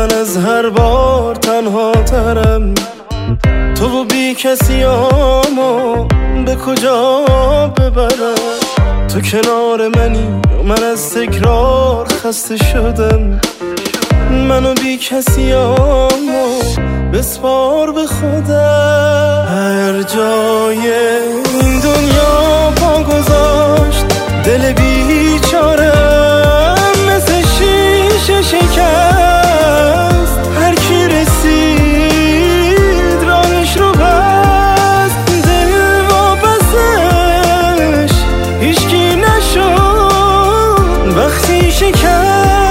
من از هر بار تنها ترم. تو و بی کسیامو به کجا ببرم؟ تو کنار منی و من از تکرار خسته شدم. منو بی کسیامو بسپار به خودم. هر جای این دنیا پا گذاشت دل بیچارم مثل شیشه شکست. هر کی رسید راهش رو بست، دل واپسش هیچکی نشد وقتی شکست.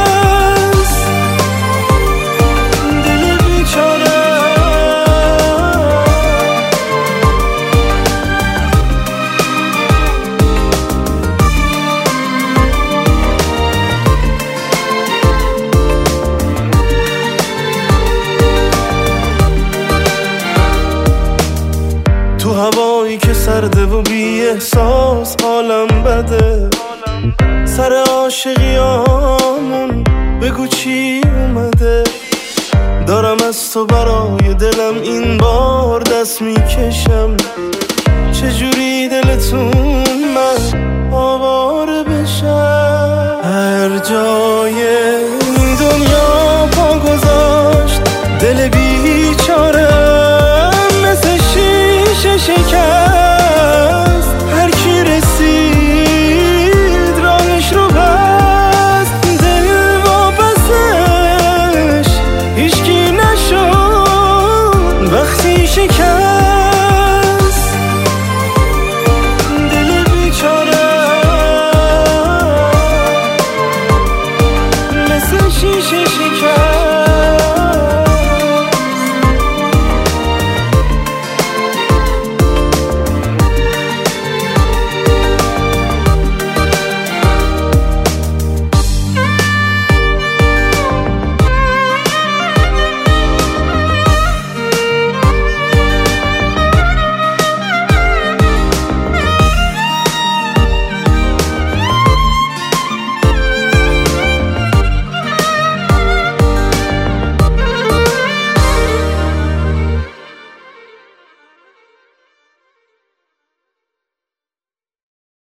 تو هوایی که سرده و بی احساس حالم بده. سر عاشقیامون بگو چی اومده؟ دارم از تو برای دلم این بار دست میکشم. چجوری دلتون من آواره بشم؟ هر جای این دنیا پا گذاشت دل بیچارم مثل شیشه شکست. هر کی رسید راهش رو بست، دل واپسش هیچکی نشد وقتی شکست.